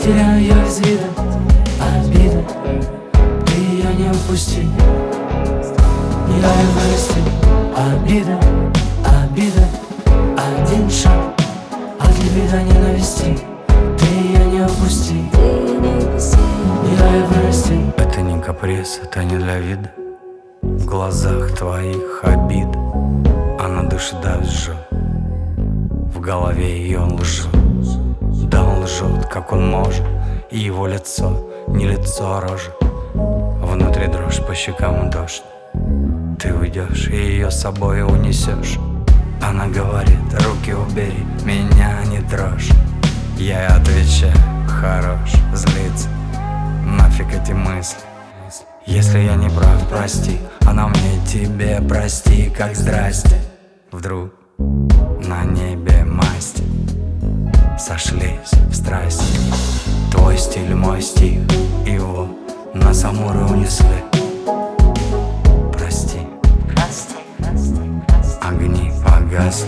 теряю ее из вида. Обида, ты ее не упусти, не дай вырасти. Обида, обида, один шаг от львида ненависти. Ты ее не упусти, не дай вырасти. Это не каприз, это не для вида. В глазах твоих обид она души давит, жжет. В голове ее он лжет. Да, он лжет, как он может. И его лицо не лицо, а рожа. Внутри дрожь, по щекам дождь. Ты уйдешь и ее с собой унесешь. Она говорит: руки убери, меня не трожь. Я ей отвечаю: хорош, злится, нафиг эти мысли. Если я не прав, прости. Она мне: тебе прости, как здрасте. Вдруг на небе масти сошлись в страсти. Твой стиль, мой стих, его нас амуры унесли. Прости, огни погасли.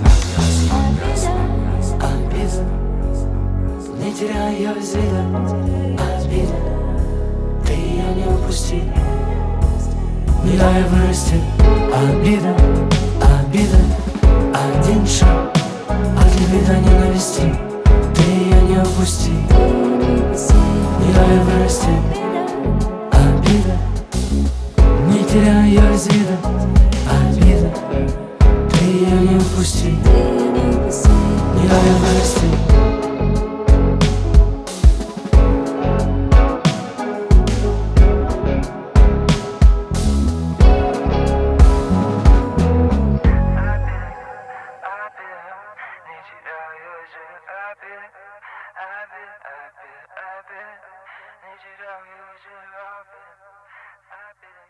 Обида, не теряй ее из вида. Обида, ты ее не упусти, не дай вырасти. Обида, обида, один шаг от львида ненависти. Ты ее не упусти, не дай вырасти. Обида, не теряй ее из вида. Обида, ты ее не упусти, не дай вырасти. Need you to use your open.